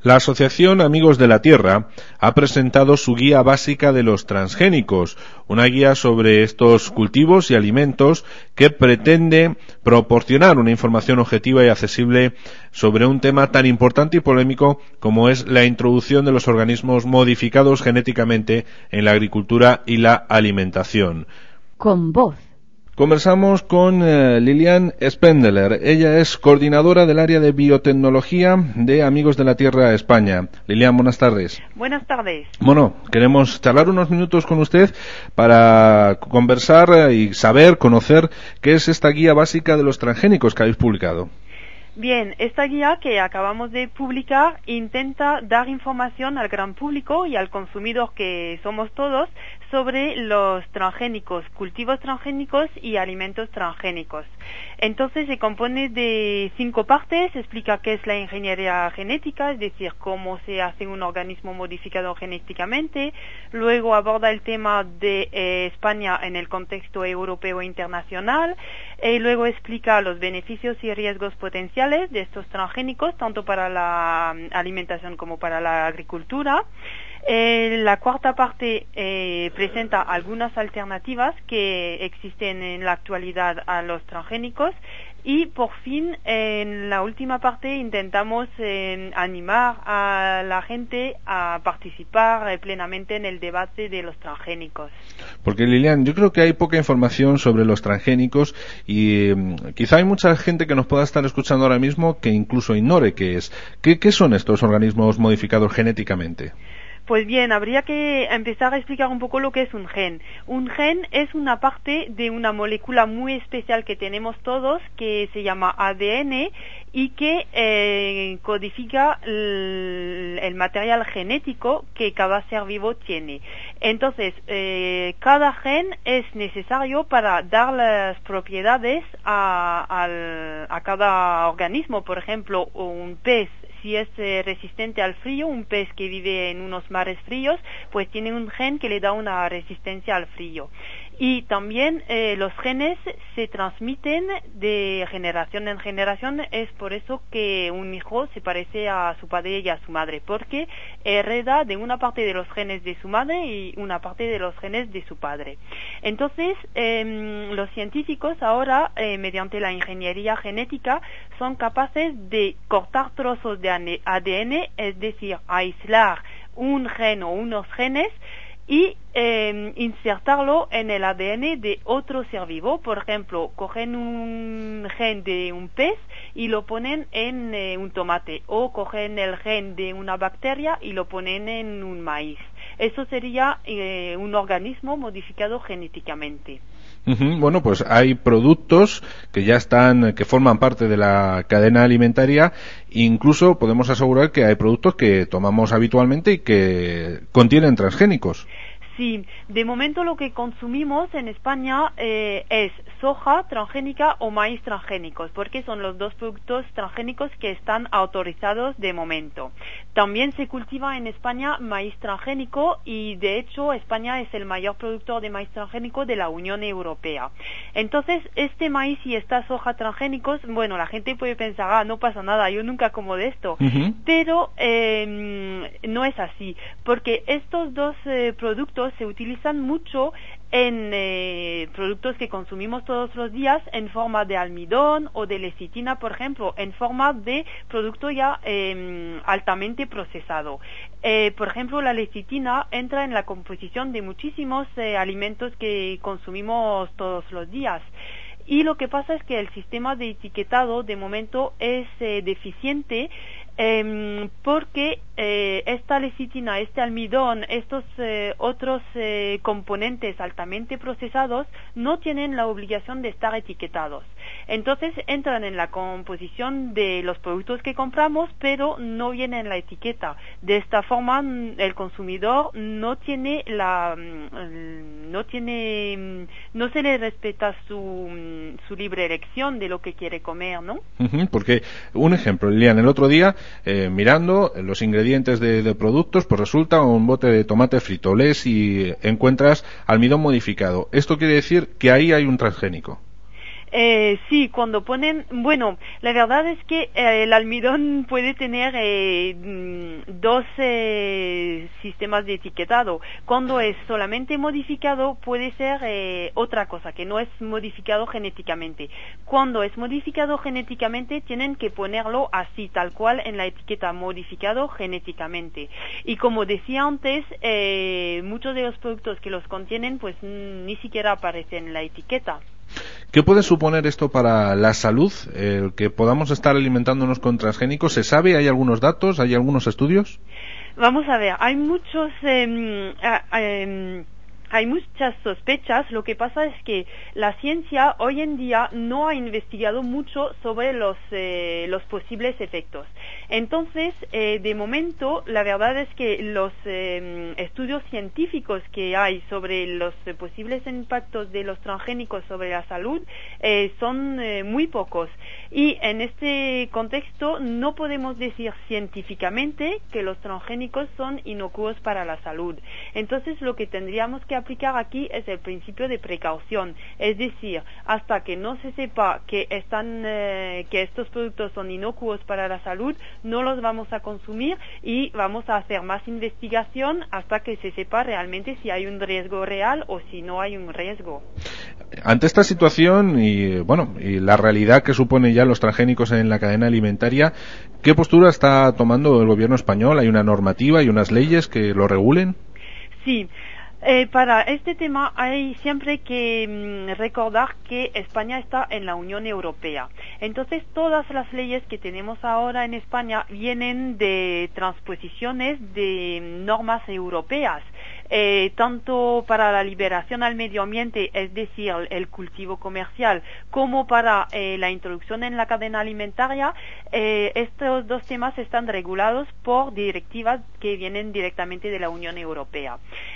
La Asociación Amigos de la Tierra ha presentado su guía básica de los transgénicos, una guía sobre estos cultivos y alimentos que pretende proporcionar una información objetiva y accesible sobre un tema tan importante y polémico como es la introducción de los organismos modificados genéticamente en la agricultura y la alimentación. Con voz. Conversamos con Lilian Spendler. Ella es coordinadora del área de biotecnología de Amigos de la Tierra España. Lilian, buenas tardes. Buenas tardes. Bueno, queremos charlar unos minutos con usted para conversar y saber, conocer qué es esta guía básica de los transgénicos que habéis publicado. Bien, esta guía que acabamos de publicar intenta dar información al gran público y al consumidor que somos todos sobre los transgénicos, cultivos transgénicos y alimentos transgénicos. Entonces se compone de 5 partes, explica qué es la ingeniería genética, es decir, cómo se hace un organismo modificado genéticamente, luego aborda el tema de España en el contexto europeo e internacional, luego explica los beneficios y riesgos potenciales de estos transgénicos, tanto para la alimentación como para la agricultura. La cuarta parte presenta algunas alternativas que existen en la actualidad a los transgénicos y por fin en la última parte intentamos animar a la gente a participar plenamente en el debate de los transgénicos. Porque Lilian, yo creo que hay poca información sobre los transgénicos y quizá hay mucha gente que nos pueda estar escuchando ahora mismo que incluso ignore qué es. ¿Qué son estos organismos modificados genéticamente? Pues bien, habría que empezar a explicar un poco lo que es un gen. Un gen es una parte de una molécula muy especial que tenemos todos, que se llama ADN y que codifica el material genético que cada ser vivo tiene. Entonces, cada gen es necesario para dar las propiedades a cada organismo. Por ejemplo, un pez, si es resistente al frío, un pez que vive en unos mares fríos, pues tiene un gen que le da una resistencia al frío. Y también los genes se transmiten de generación en generación, es por eso que un hijo se parece a su padre y a su madre, porque hereda de una parte de los genes de su madre y una parte de los genes de su padre. Entonces, los científicos ahora, mediante la ingeniería genética, son capaces de cortar trozos de ADN, es decir, aislar un gen o unos genes y insertarlo en el ADN de otro ser vivo. Por ejemplo, cogen un gen de un pez y lo ponen en un tomate, o cogen el gen de una bacteria y lo ponen en un maíz. Eso sería un organismo modificado genéticamente. Bueno, pues hay productos que ya están, que forman parte de la cadena alimentaria. Incluso podemos asegurar que hay productos que tomamos habitualmente y que contienen transgénicos. Sí, de momento lo que consumimos en España es soja transgénica o maíz transgénicos, porque son los dos productos transgénicos que están autorizados de momento. También se cultiva en España maíz transgénico y de hecho España es el mayor productor de maíz transgénico de la Unión Europea. Entonces, este maíz y esta soja transgénicos, bueno, la gente puede pensar, no pasa nada, yo nunca como de esto, pero no es así, porque estos dos productos se utilizan mucho en productos que consumimos todos los días en forma de almidón o de lecitina, por ejemplo, en forma de producto ya altamente procesado. Por ejemplo, la lecitina entra en la composición de muchísimos alimentos que consumimos todos los días. Y lo que pasa es que el sistema de etiquetado de momento es deficiente, porque esta lecitina, este almidón, estos otros componentes altamente procesados no tienen la obligación de estar etiquetados. Entonces entran en la composición de los productos que compramos, pero no vienen en la etiqueta. De esta forma, el consumidor no se le respeta su libre elección de lo que quiere comer, ¿no? Porque, un ejemplo, Lilian, el otro día, mirando los ingredientes de productos, pues resulta un bote de tomate frito, lees y encuentras almidón modificado. Esto quiere decir que ahí hay un transgénico. Sí, cuando ponen, bueno, la verdad es que el almidón puede tener dos sistemas de etiquetado. Cuando es solamente modificado puede ser otra cosa, que no es modificado genéticamente. Cuando es modificado genéticamente tienen que ponerlo así, tal cual en la etiqueta, modificado genéticamente. Y como decía antes, muchos de los productos que los contienen pues ni siquiera aparecen en la etiqueta. ¿Qué puede suponer esto para la salud, el que podamos estar alimentándonos con transgénicos? ¿Se sabe? ¿Hay algunos datos? ¿Hay algunos estudios? Vamos a ver, hay muchas sospechas. Lo que pasa es que la ciencia hoy en día no ha investigado mucho sobre los posibles efectos. Entonces, de momento, la verdad es que los estudios científicos que hay sobre los posibles impactos de los transgénicos sobre la salud son muy pocos. Y en este contexto no podemos decir científicamente que los transgénicos son inocuos para la salud. Entonces, lo que tendríamos que aplicar aquí es el principio de precaución, es decir, hasta que no se sepa que estos productos son inocuos para la salud, no los vamos a consumir y vamos a hacer más investigación hasta que se sepa realmente si hay un riesgo real o si no hay un riesgo. Ante esta situación y la realidad que supone ya los transgénicos en la cadena alimentaria, ¿qué postura está tomando el gobierno español? ¿Hay una normativa y unas leyes que lo regulen? Sí. Para este tema hay siempre que recordar que España está en la Unión Europea. Entonces, todas las leyes que tenemos ahora en España vienen de transposiciones de normas europeas. Tanto para la liberación al medio ambiente, es decir, el cultivo comercial, como para la introducción en la cadena alimentaria, estos dos temas están regulados por directivas que vienen directamente de la Unión Europea.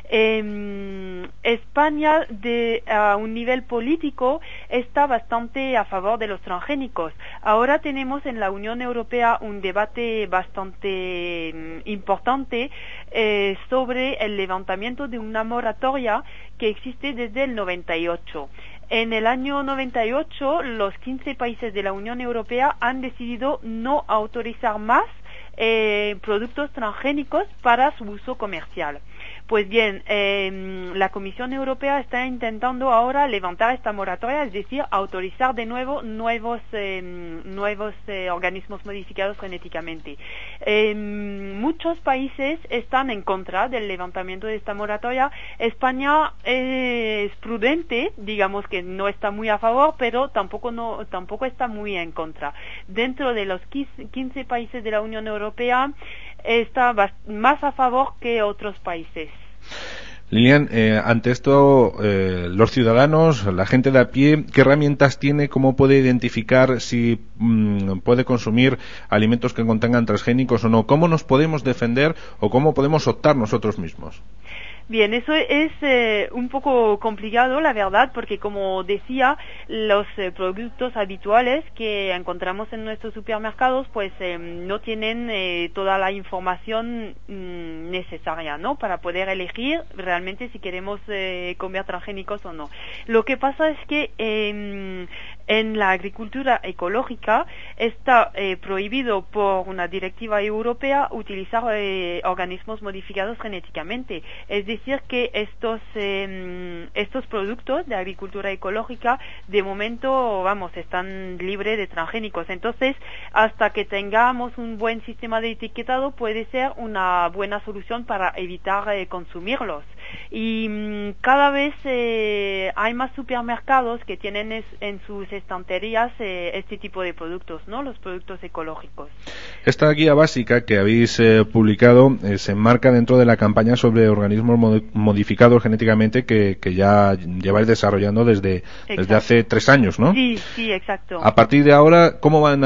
España, a un nivel político, está bastante a favor de los transgénicos. Ahora tenemos en la Unión Europea un debate bastante importante sobre el levantamiento de una moratoria que existe desde el 98. En el año 98, los 15 países de la Unión Europea han decidido no autorizar más productos transgénicos para su uso comercial. Pues bien, la Comisión Europea está intentando ahora levantar esta moratoria, es decir, autorizar de nuevo nuevos organismos modificados genéticamente. Muchos países están en contra del levantamiento de esta moratoria. España es prudente, digamos que no está muy a favor, pero tampoco está muy en contra. Dentro de los 15 países de la Unión Europea está más a favor que otros países. Lilian, ante esto, los ciudadanos, la gente de a pie, ¿qué herramientas tiene? ¿Cómo puede identificar si puede consumir alimentos que contengan transgénicos o no? ¿Cómo nos podemos defender o cómo podemos optar nosotros mismos? Bien, eso es un poco complicado, la verdad, porque como decía, los productos habituales que encontramos en nuestros supermercados, pues no tienen toda la información necesaria, ¿no? Para poder elegir realmente si queremos comer transgénicos o no. Lo que pasa es que en la agricultura ecológica está prohibido por una directiva europea utilizar organismos modificados genéticamente. Es decir, que estos productos de agricultura ecológica de momento, están libres de transgénicos. Entonces, hasta que tengamos un buen sistema de etiquetado, puede ser una buena solución para evitar consumirlos. Y cada vez hay más supermercados que tienen en sus estanterías este tipo de productos, ¿no? Los productos ecológicos. Esta guía básica que habéis publicado se enmarca dentro de la campaña sobre organismos modificados genéticamente que ya lleváis desarrollando desde hace 3 años, ¿no? Sí, exacto. A partir de ahora,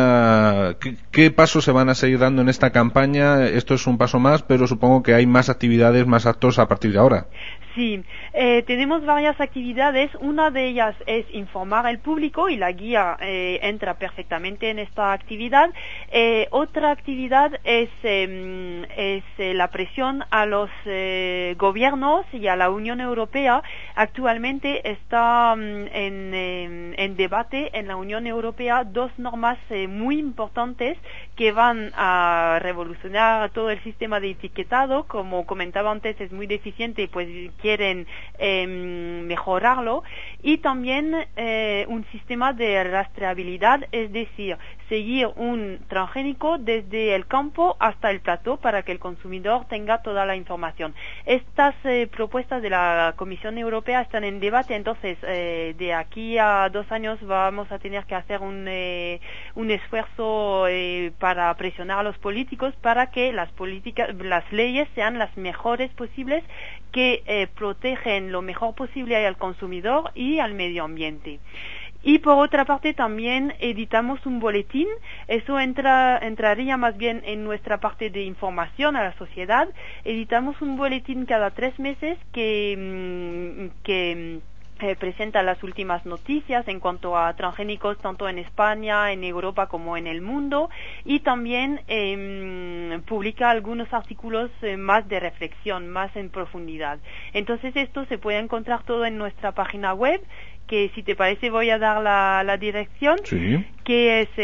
¿qué pasos se van a seguir dando en esta campaña? Esto es un paso más, pero supongo que hay más actividades, más actos a partir de ahora. Sí, tenemos varias actividades. Una de ellas es informar al público y la guía entra perfectamente en esta actividad. Otra actividad es la presión a los gobiernos y a la Unión Europea. Actualmente está en debate en la Unión Europea dos normas muy importantes que van a revolucionar todo el sistema de etiquetado. Como comentaba antes, es muy deficiente, pues quieren mejorarlo, y también un sistema de rastreabilidad, es decir, seguir un transgénico desde el campo hasta el plató para que el consumidor tenga toda la información. Estas propuestas de la Comisión Europea están en debate, entonces de aquí a 2 años vamos a tener que hacer un esfuerzo para presionar a los políticos para que las leyes sean las mejores posibles, que protegen lo mejor posible al consumidor y al medio ambiente. Y por otra parte también editamos un boletín. Eso entraría más bien en nuestra parte de información a la sociedad. Editamos un boletín cada 3 meses que presenta las últimas noticias en cuanto a transgénicos, tanto en España, en Europa como en el mundo, y también publica algunos artículos más de reflexión, más en profundidad. Entonces esto se puede encontrar todo en nuestra página web, que si te parece voy a dar la dirección, sí, que es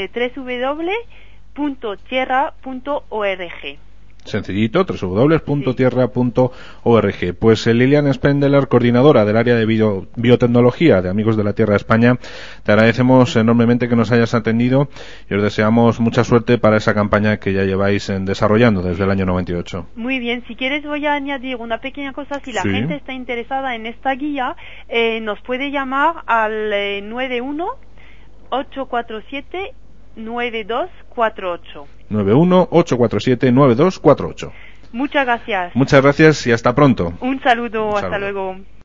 www.tierra.org. Sencillito, www.tierra.org. Pues Lilian Sprendeler, coordinadora del área de biotecnología de Amigos de la Tierra España, te agradecemos enormemente que nos hayas atendido y os deseamos mucha suerte para esa campaña que ya lleváis desarrollando desde el año 98. Muy bien, si quieres voy a añadir una pequeña cosa. Si la gente está interesada en esta guía, nos puede llamar al 91-847-9248. 91-847-9248. Muchas gracias. Muchas gracias y hasta pronto. Un saludo. Hasta luego.